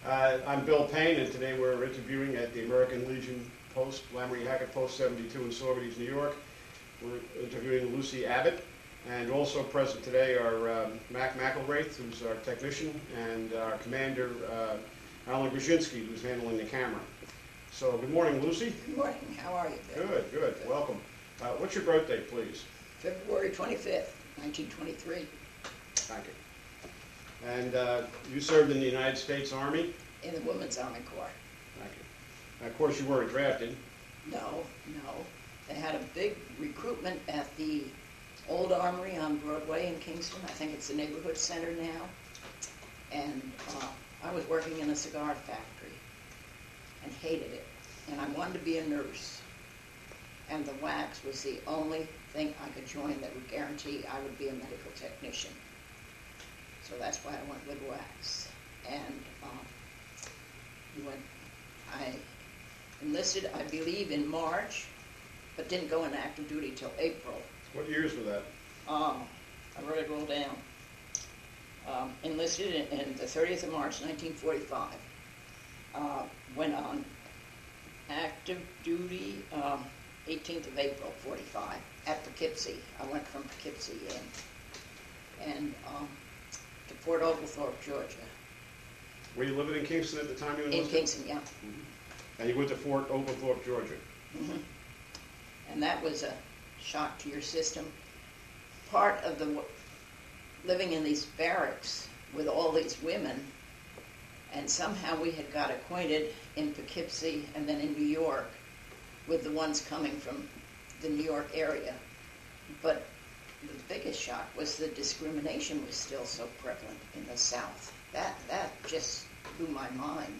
I'm Bill Payne, and today we're interviewing at the American Legion Post, Lamry Hackett Post 72 in Saugerties, New York. We're interviewing Lucy Abbott, and also present today are Mac McElraith, who's our technician, and our commander, Alan Brzezinski, who's handling the camera. So, good morning, Lucy. Good morning. How are you, Bill? Good, good. Welcome. What's your birthday, please? February 25th, 1923. Thank you. And you served in the United States Army? In the Women's Army Corps. Thank you. Now, of course, you weren't drafted. No. They had a big recruitment at the old armory on Broadway in Kingston. I think it's the neighborhood center now. And I was working in a cigar factory and hated it. And I wanted to be a nurse. And the wax was the only thing I could join that would guarantee I would be a medical technician. So that's why I went with wax. And I enlisted, I believe, in March, but didn't go into active duty till April. What years were that? I wrote it all down. Enlisted in the 30th of March, 1945. Went on active duty 18th of April, 45, at Poughkeepsie. I went from Poughkeepsie and to Fort Oglethorpe, Georgia. Were you living in Kingston at the time you enlisted? In Kingston, yeah. Mm-hmm. And you went to Fort Oglethorpe, Georgia. Mm-hmm. And that was a shock to your system. Part of the living in these barracks with all these women, and somehow we had got acquainted in Poughkeepsie and then in New York with the ones coming from the New York area. But the biggest shock was the discrimination was still so prevalent in the South. That just blew my mind.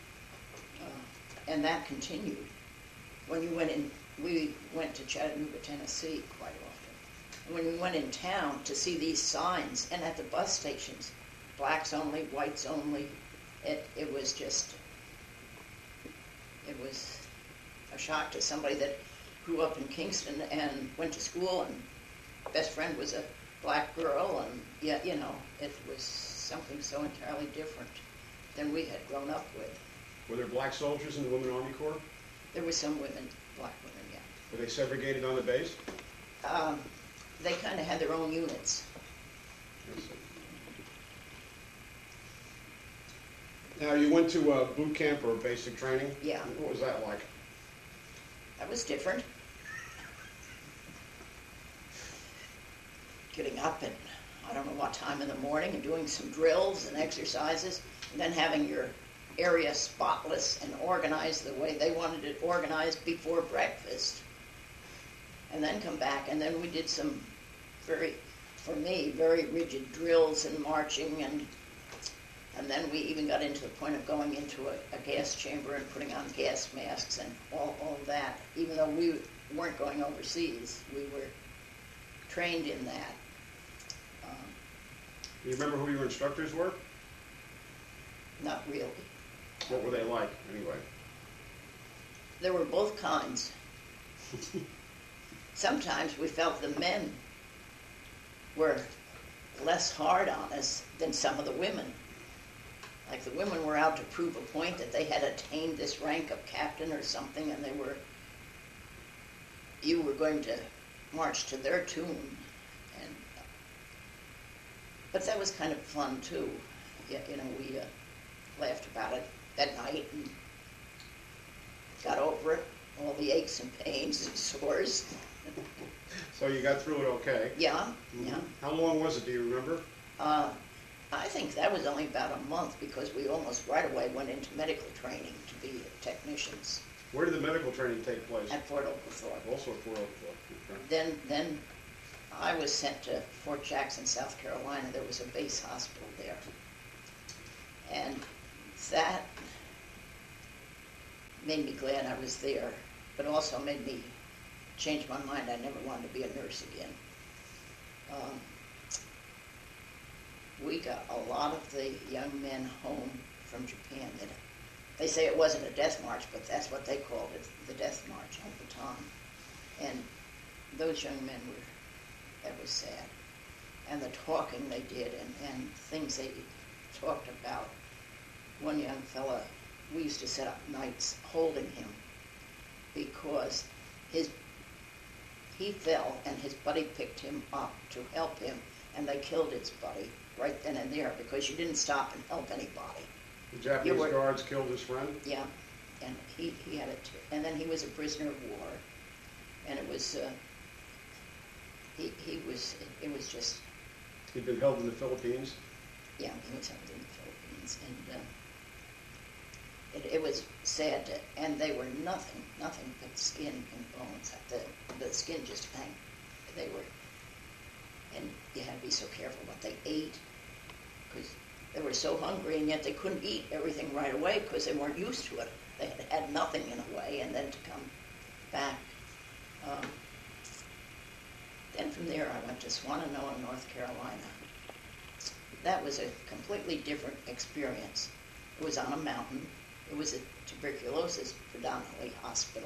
And that continued. When you went in, we went to Chattanooga, Tennessee quite often. And when we went in town to see these signs, and at the bus stations, blacks only, whites only, it was a shock to somebody that grew up in Kingston and went to school, and best friend was a black girl, and yet, you know, it was something so entirely different than we had grown up with. Were there black soldiers in the Women Army Corps? There were some women, black women, yeah. Were they segregated on the base? They kind of had their own units. Now, you went to boot camp or basic training? Yeah. What was that like? That was different. Getting up at, I don't know what time in the morning and doing some drills and exercises, and then having your area spotless and organized the way they wanted it organized before breakfast. And then come back, and then we did some for me, very rigid drills and marching, and then we even got into the point of going into a gas chamber and putting on gas masks and all of that. Even though we weren't going overseas, we were trained in that. You remember who your instructors were? Not really. What were they like, anyway? There were both kinds. Sometimes we felt the men were less hard on us than some of the women. Like the women were out to prove a point that they had attained this rank of captain or something, and you were going to march to their tune. But that was kind of fun too. You know, we laughed about it that night and got over it, all the aches and pains and sores. So you got through it okay? Yeah, Mm-hmm. yeah. How long was it, do you remember? I think that was only about a month because we almost right away went into medical training to be technicians. Where did the medical training take place? At Fort Oglethorpe. Also at Fort Oglethorpe. Okay. Then I was sent to Fort Jackson, South Carolina. There was a base hospital there. And that made me glad I was there, but also made me change my mind. I never wanted to be a nurse again. We got a lot of the young men home from Japan. They say it wasn't a death march, but that's what they called it, the death march at the time. And those young men that was sad. And the talking they did and things they talked about one young fella, we used to set up nights holding him because he fell and his buddy picked him up to help him, and they killed his buddy right then and there because you didn't stop and help anybody. The Japanese guards killed his friend? Yeah, and he had it too. And then he was a prisoner of war, and it was it was just. He'd been held in the Philippines? Yeah, he was held in the Philippines, and it was sad, and they were nothing but skin and bones. The skin just hang. They were, and you had to be so careful what they ate, because they were so hungry, and yet they couldn't eat everything right away because they weren't used to it. They had nothing in a way, and then to come back. Then from there, I went to Swannanoa, North Carolina. That was a completely different experience. It was on a mountain. It was a tuberculosis predominantly hospital.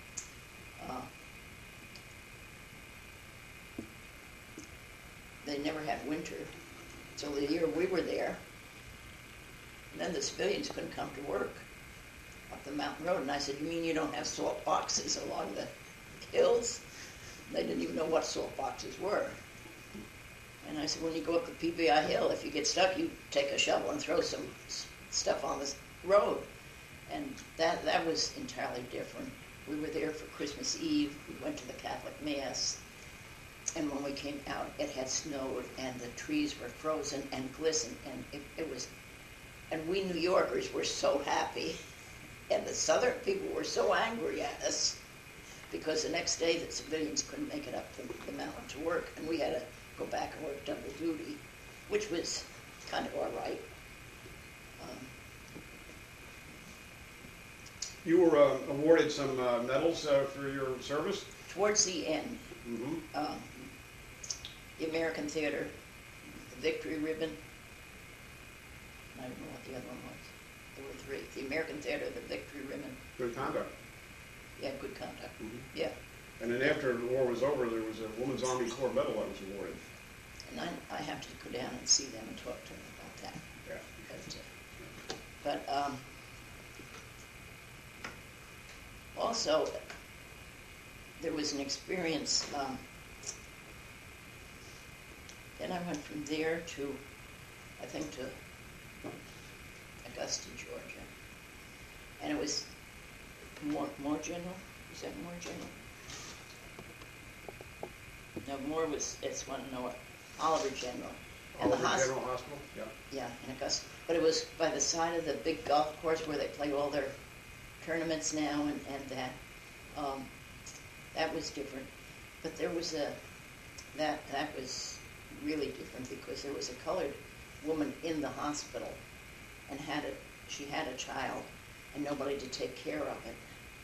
They never had winter until the year we were there. And then the civilians couldn't come to work up the mountain road. And I said, "You mean you don't have salt boxes along the hills?" They didn't even know what salt boxes were. And I said, "When you go up the PBI Hill, if you get stuck, you take a shovel and throw some stuff on the road." And that was entirely different. We were there for Christmas Eve. We went to the Catholic Mass. And when we came out, it had snowed, and the trees were frozen and glistened. And it was, and we New Yorkers were so happy. And the Southern people were so angry at us because the next day the civilians couldn't make it up the mountain to work. And we had to go back and work double duty, which was kind of all right. You were awarded some medals for your service? Towards the end, Mm-hmm. the American Theater, the Victory Ribbon, I don't know what the other one was. There were three. The American Theater, the Victory Ribbon. Good conduct. Yeah, good conduct. Mm-hmm. Yeah. And then after the war was over, there was a Women's Army Corps Medal that was awarded. And I have to go down and see them and talk to them about that. Yeah. But also, there was an experience. Then I went from there to, I think, to Augusta, Georgia. And it was Moore General. Is that Moore General? No, Moore was, it's one, no, Oliver General. And Oliver General Hospital? Yeah. Yeah, in Augusta. But it was by the side of the big golf course where they play all their tournaments now, and that. That was different. But there was that was really different because there was a colored woman in the hospital and she had a child and nobody to take care of it.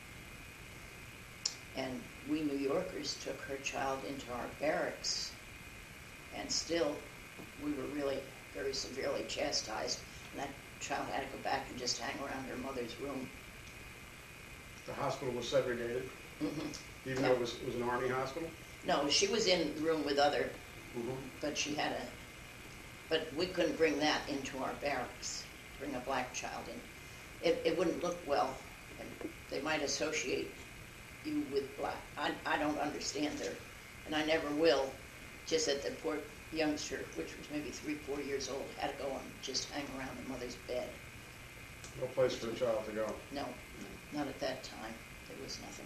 And we New Yorkers took her child into our barracks, and still we were really very severely chastised, and that child had to go back and just hang around her mother's room. The hospital was segregated, even though it was an Army hospital? No, she was in the room with other, but but we couldn't bring that into our barracks, bring a black child in. It wouldn't look well, and they might associate you with black. I don't understand their, and I never will, just that the poor youngster, which was maybe 3-4 years old, had to go and just hang around the mother's bed. No place for a child to go. No, not at that time. There was nothing.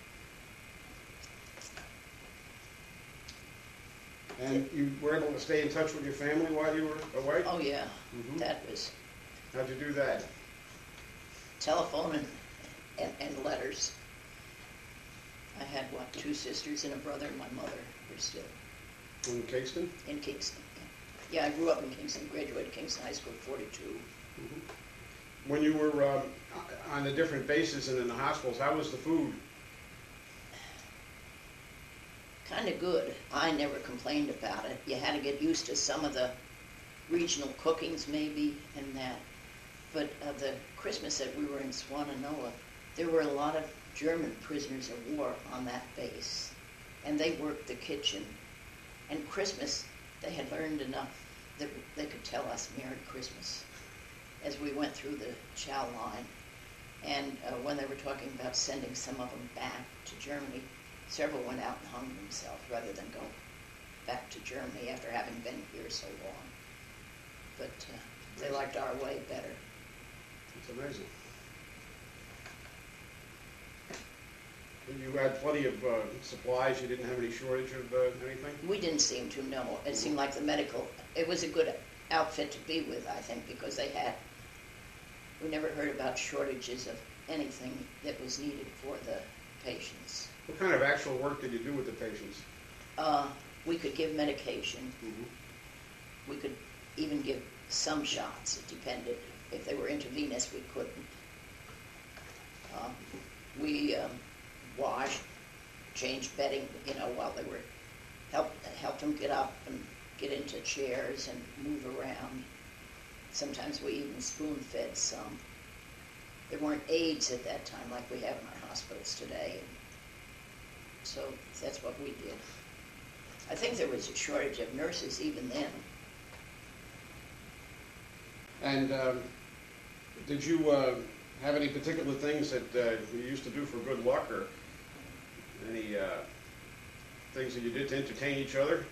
And you were able to stay in touch with your family while you were away? Oh yeah, Mhm. that was How'd you do that? telephone and letters. I had, 2 sisters and a brother, and my mother were still In Kingston? in Kingston. Yeah, I grew up in Kingston, graduated Kingston High School in 42. When you were on the different bases and in the hospitals, how was the food? Kind of good. I never complained about it. You had to get used to some of the regional cookings maybe and that. But the Christmas that we were in Swannanoa, there were a lot of German prisoners of war on that base. And they worked the kitchen. And Christmas, they had learned enough that they could tell us Merry Christmas. as we went through the chow line. And when they were talking about sending some of them back to Germany, several went out and hung themselves rather than go back to Germany after having been here so long. But they liked our way better. It's amazing. You had plenty of supplies. You didn't have any shortage of anything? We didn't seem to know. It seemed like the medical, it was a good outfit to be with, I think, because we never heard about shortages of anything that was needed for the patients. What kind of actual work did you do with the patients? We could give medication. Mm-hmm. We could even give some shots. It depended. If they were intravenous, we couldn't. We washed, changed bedding, while they were helped them get up and get into chairs and move around. Sometimes we even spoon-fed some. There weren't aides at that time like we have in our hospitals today. So that's what we did. I think there was a shortage of nurses even then. And did you have any particular things that you used to do for good luck, or any things that you did to entertain each other?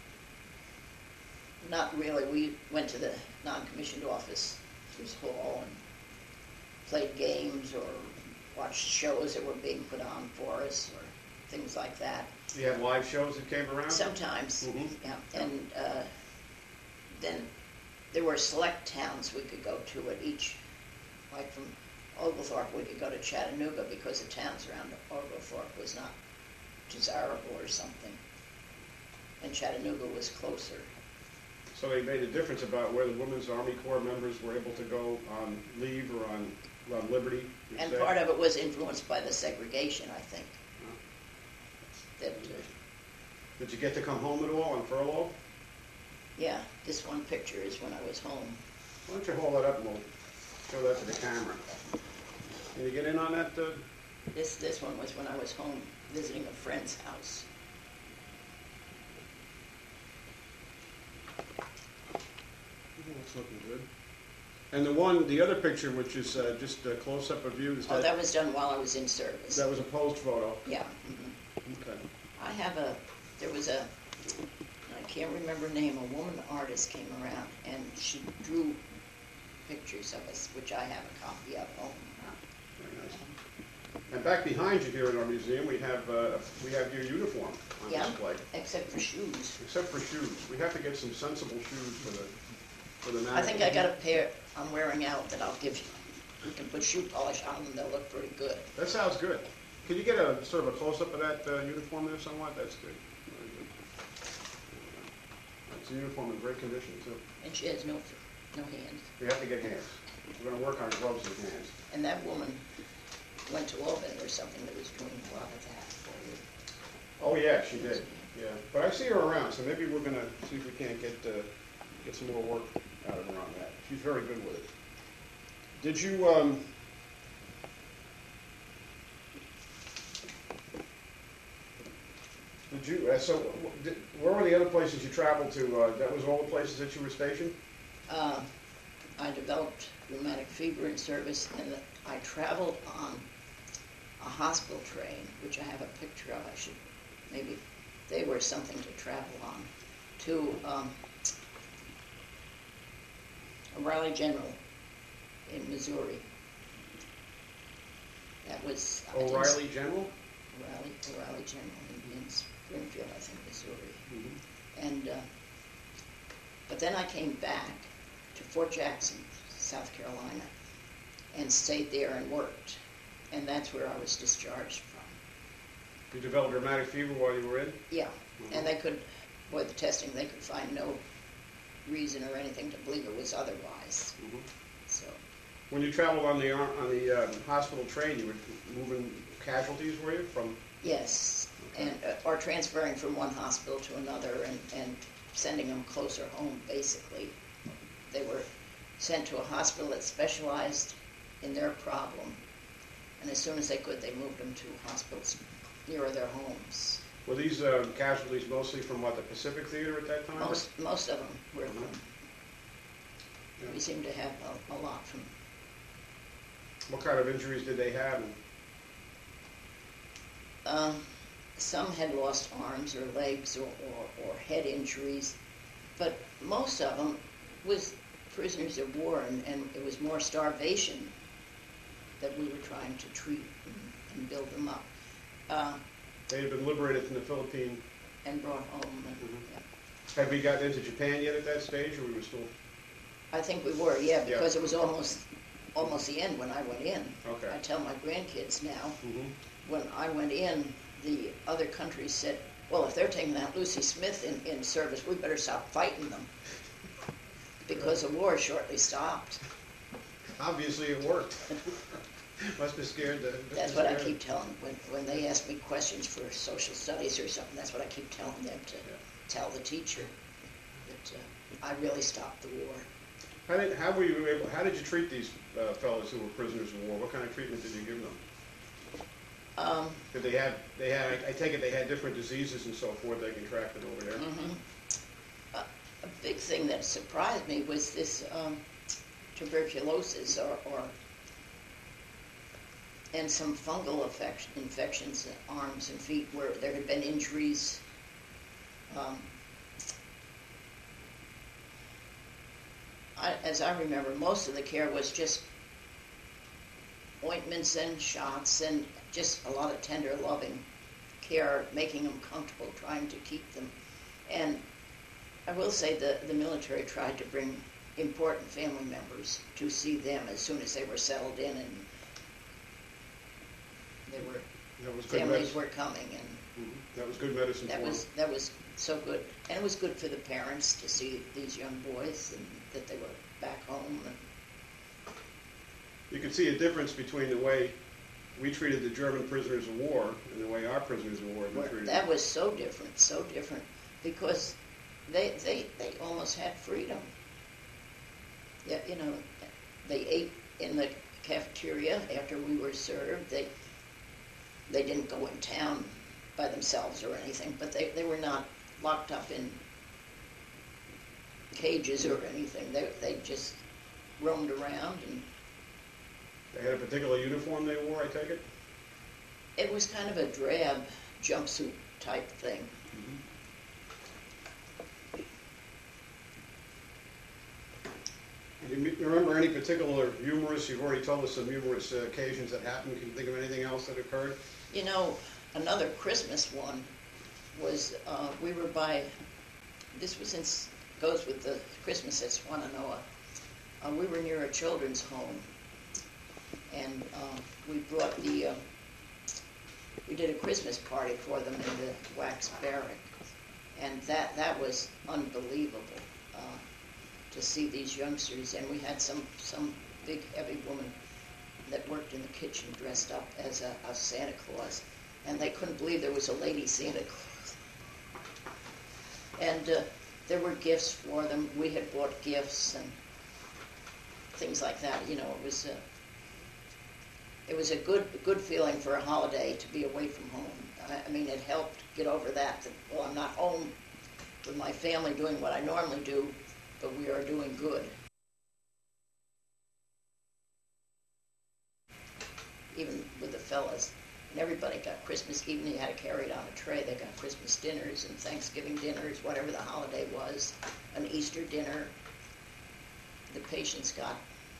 Not really. We went to the non-commissioned officers' hall and played games or watched shows that were being put on for us or things like that. You had live shows that came around? Sometimes, Mm-hmm. yeah. And then there were select towns we could go to at each, like from Oglethorpe we could go to Chattanooga because the towns around Oglethorpe was not desirable or something. And Chattanooga was closer. So they made a difference about where the Women's Army Corps members were able to go on leave or on liberty? And part of it was influenced by the segregation, I think. That, did you get to come home at all on furlough? yeah, this one picture is when I was home. Why don't you hold that up and we'll show that to the camera. Can you get in on that? This one was when I was home visiting a friend's house. That's looking good. And the other picture, which is just a close-up of you, is That was done while I was in service. that was a posed photo? Yeah. Mm-hmm. Okay. There was a, I can't remember her name, a woman artist came around and she drew pictures of us, which I have a copy of home. Very nice. And back behind you here in our museum, we have your uniform on Yeah, display. except for shoes. Except for shoes. We have to get some sensible shoes for the I think I got a pair I'm wearing out that I'll give you. You can put shoe polish on them, they'll look pretty good. That sounds good. Can you get a sort of a close-up of that uniform there somewhat? That's good. Very good. It's a uniform in great condition, too. And she has no hands. We have to get hands. We're going to work on gloves and hands. And that woman went to Albany or something that was doing a lot of that for you. Oh, yeah, she did. Yeah. But I see her around, so maybe we're going to see if we can't get some more work out of her on that. She's very good with it. Did you... where were the other places you traveled to? That was all the places that you were stationed? I developed rheumatic fever in service, and I traveled on a hospital train, which I have a picture of. Maybe they were something to travel on, to O'Reilly General in Missouri. That was O'Reilly General? O'Reilly General in Springfield, I think, Missouri. Mm-hmm. And but then I came back to Fort Jackson, South Carolina, and stayed there and worked. And that's where I was discharged from. You developed rheumatic fever while you were in? Yeah, Mm-hmm. and they could, with the testing, they could find no reason or anything to believe it was otherwise. Mm-hmm. So, When you traveled on the hospital train, you were moving casualties, were you, from? yes, Okay. and or transferring from one hospital to another and sending them closer home, basically. They were sent to a hospital that specialized in their problem, and as soon as they could, they moved them to hospitals nearer their homes. Were these casualties mostly from, what, the Pacific Theater at that time? Most of them were from Yeah. We seem to have a lot from. What kind of injuries did they have? Some had lost arms or legs or head injuries, but most of them was prisoners of war, and it was more starvation that we were trying to treat and build them up. They had been liberated from the Philippines. And brought home. And, Mhm. yeah. Had we gotten into Japan yet at that stage, or we were still? I think we were, yeah, Yeah. because it was almost the end when I went in. Okay. I tell my grandkids now, Mm-hmm. when I went in, the other countries said, well, if they're taking out Lucy Smith in service, we better stop fighting them. Because the war shortly stopped. Obviously, it worked. Must have scared the. That's what I keep telling when they ask me questions for social studies or something. That's what I keep telling them to tell the teacher that I really stopped the war. How did you treat these fellows who were prisoners of war? What kind of treatment did you give them? Did they have? I take it they had different diseases and so forth. They contracted over there. Mm-hmm. A big thing that surprised me was this tuberculosis and some fungal infections in arms and feet where there had been injuries. As I remember, most of the care was just ointments and shots and just a lot of tender, loving care, making them comfortable, trying to keep them. And I will say the military tried to bring important family members to see them as soon as they were settled in, and That was good families medicine. were coming, and That was good medicine for them. that was so good, and it was good for the parents to see these young boys and that they were back home. And You could see a difference between the way we treated the German prisoners of war and the way our prisoners of war have been treated. that was so different, because they almost had freedom. Yeah, they ate in the cafeteria after we were served. They didn't go in town by themselves or anything, but they were not locked up in cages or anything. They just roamed around, and They had a particular uniform they wore, I take it? it was kind of a drab jumpsuit type thing. Do you remember any particular humorous, you've already told us some humorous occasions that happened. Can you think of anything else that occurred? Another Christmas one was we were by. This was goes with the Christmas at Swannanoa. We were near a children's home, and we brought we did a Christmas party for them in the wax barrack, and that was unbelievable to see these youngsters. And we had some big heavy woman that worked in the kitchen dressed up as a Santa Claus, and they couldn't believe there was a lady Santa Claus. And there were gifts for them. We had bought gifts and things like that. It was a good feeling for a holiday to be away from home. I mean, it helped get over that, well, I'm not home with my family doing what I normally do, but we are doing good. Even with the fellas. And everybody got Christmas, even you had to carry it on a tray. They got Christmas dinners and Thanksgiving dinners, whatever the holiday was, an Easter dinner. The patients got,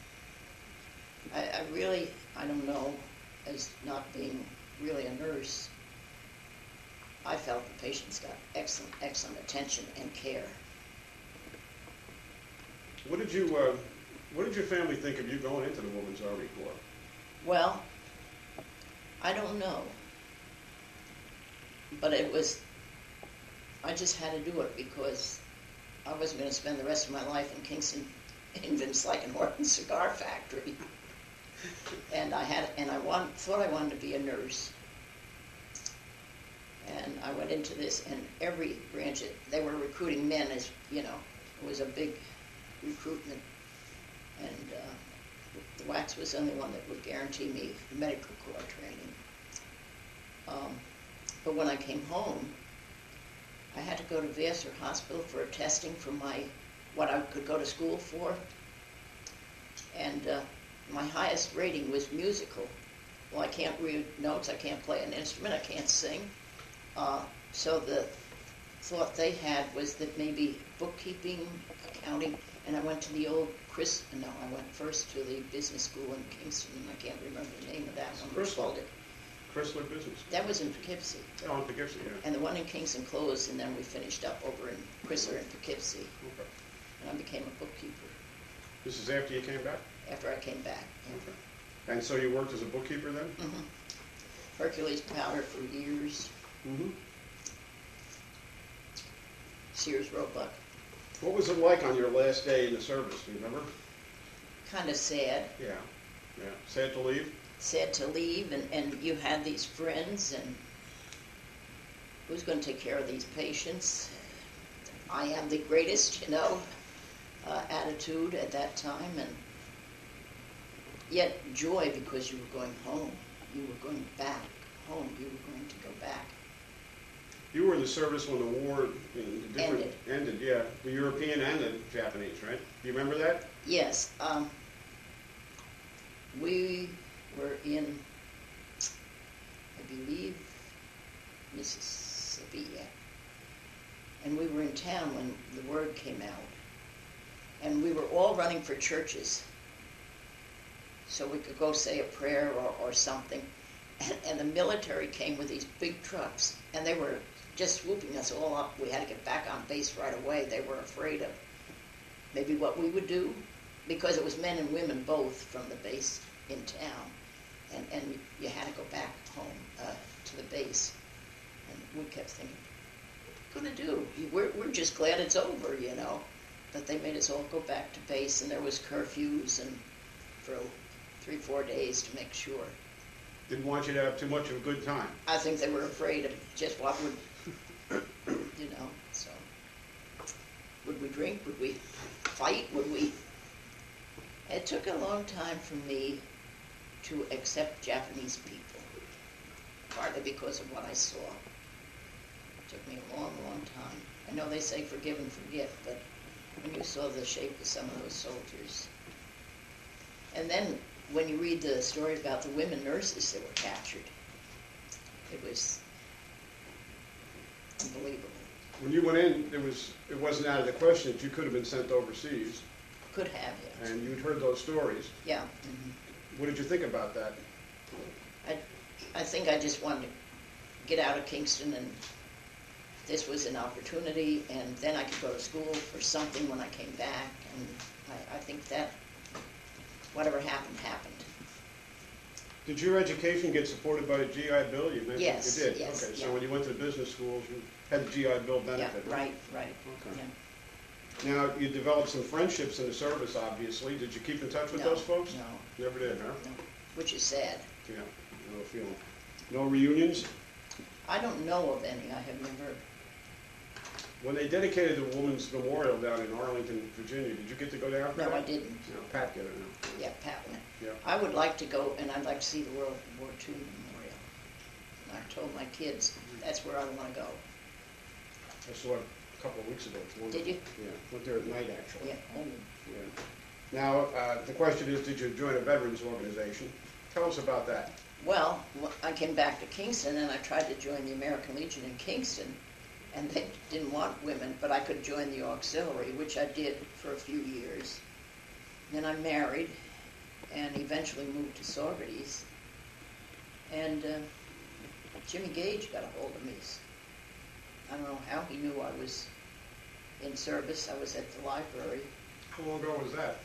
I don't know, as not being really a nurse, I felt the patients got excellent attention and care. What did your family think of you going into the Women's Army Corps? Well, I don't know. But I just had to do it because I wasn't going to spend the rest of my life in Kingston, in Vince Norton's cigar factory. And I thought I wanted to be a nurse. And I went into this, and every branch, they were recruiting men, as it was a big recruitment. And the wax was the only one that would guarantee me medical corps training. But when I came home, I had to go to Vassar Hospital for a testing for what I could go to school for. And my highest rating was musical. Well, I can't read notes, I can't play an instrument, I can't sing. So the thought they had was that maybe bookkeeping, accounting, and I went to the old I went first to the business school in Kingston, and I can't remember the name of that one. Chrysler Business. That was in Poughkeepsie. Oh, in Poughkeepsie, yeah. And the one in Kingston closed, and then we finished up over in Chrysler in Poughkeepsie. Okay. And I became a bookkeeper This is after you came back? after I came back. Yeah. Okay. And so you worked as a bookkeeper then? Mm-hmm. Hercules Powder for years. Mm-hmm. Sears Roebuck. What was it like on your last day in the service? Do you remember? Kind of sad. Yeah. Yeah. Sad to leave? Sad to leave, and you had these friends, and who's going to take care of these patients? I am the greatest, attitude at that time, and yet joy because you were going home. You were going back home. You were going to go back. You were in the service when the war ended, yeah. The European and the Japanese, right? Do you remember that? Yes. We were in, I believe, Mississippi, yeah. And we were in town when the word came out. And we were all running for churches so we could go say a prayer or something. And the military came with these big trucks, and they were just swooping us all up. We had to get back on base right away. They were afraid of maybe what we would do, because it was men and women both from the base in town. And you had to go back home to the base. And we kept thinking, what are we going to do? We're just glad it's over, But they made us all go back to base, and there was curfews and for 3-4 days to make sure. Didn't want you to have too much of a good time. I think they were afraid of just what would, so. Would we drink? Would we fight? It took a long time for me to accept Japanese people, partly because of what I saw. It took me a long, long time. I know they say forgive and forget, but when you saw the shape of some of those soldiers. And then when you read the story about the women nurses that were captured, it was unbelievable. When you went in, it wasn't out of the question that you could have been sent overseas. Could have, yes. And you'd heard those stories. Yeah. Mm-hmm. What did you think about that? I think I just wanted to get out of Kingston, and this was an opportunity, and then I could go to school for something when I came back, and I think that whatever happened, happened. Did your education get supported by the GI Bill? You mentioned Yes, you did. yes, Okay, yeah. so when you went to the business schools, you had the GI Bill benefit. Yeah, right. Okay. Yeah. Now, you developed some friendships in the service, obviously. Did you keep in touch with those folks? No. Never did, huh? No, which is sad. Yeah, I know the feeling. No reunions? I don't know of any. I have never. When they dedicated the Women's Memorial down in Arlington, Virginia, did you get to go down for No, that? I didn't. No, Pat did it now. Yeah, Pat went. Yeah. I would like to go, and I'd like to see the World War II Memorial. And I told my kids that's where I want to go. I saw it a couple of weeks ago. It's wonderful. Did you? Yeah, went there at night, actually. Yeah. Yeah. Now, the question is, did you join a veterans organization? Tell us about that. Well, I came back to Kingston, and I tried to join the American Legion in Kingston, and they didn't want women, but I could join the auxiliary, which I did for a few years. Then I married, and eventually moved to Saugerties. And Jimmy Gage got a hold of me. I don't know how he knew I was in service. I was at the library. How long ago was that?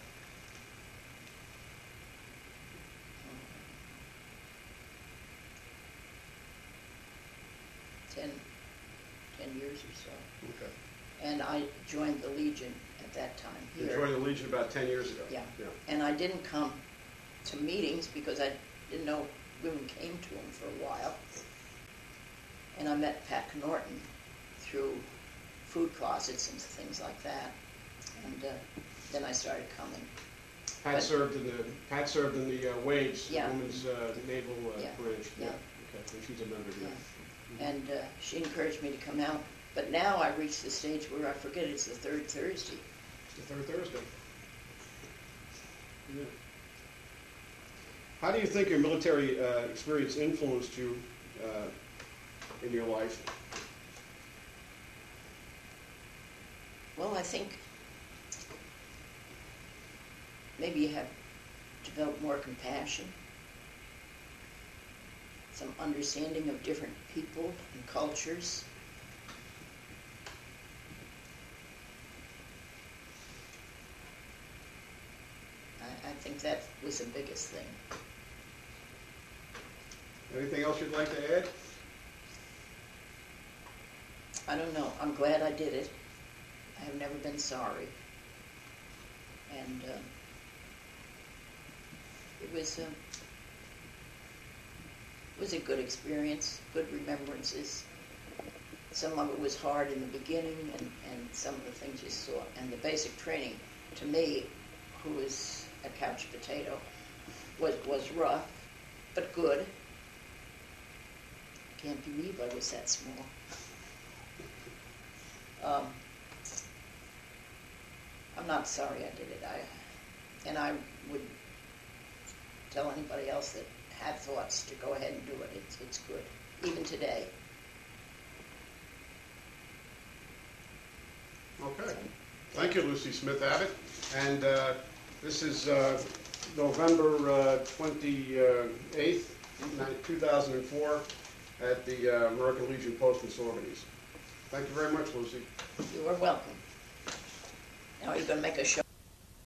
10 years or so. Okay. And I joined the Legion at that time You here. joined the Legion about 10 years ago? Yeah. And I didn't come to meetings because I didn't know women came to them for a while. And I met Pat Norton through food closets and things like that. And then I started coming. Pat served in the WAVES, Yeah. Women's Naval Yeah. Branch. Yeah. Okay, and she's a member here. Yeah. And she encouraged me to come out. But now I reached the stage where I forget it's the third Thursday. It's the third Thursday. Yeah. How do you think your military experience influenced you in your life? Well, I think maybe you have developed more compassion, some understanding of different people and cultures. I think that was the biggest thing. Anything else you'd like to add? I don't know. I'm glad I did it. I have never been sorry. And it was a good experience, good remembrances. Some of it was hard in the beginning, and some of the things you saw. And the basic training, to me, who was a couch potato, was rough, but good. Can't believe I was that small. I'm not sorry I did it. And I would tell anybody else that had thoughts to go ahead and do it. It's good, even today. Okay. Thank you, Lucy Smith Abbott. And this is November 28th, 2004, at the American Legion Post in Saugerties. Thank you very much, Lucy. You are welcome. Now you're going to make a show.